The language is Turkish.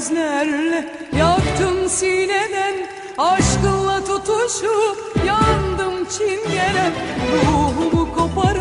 gözlerle yaktın sineden, aşkınla tutuşup yandım çingene, ruhumu koparıp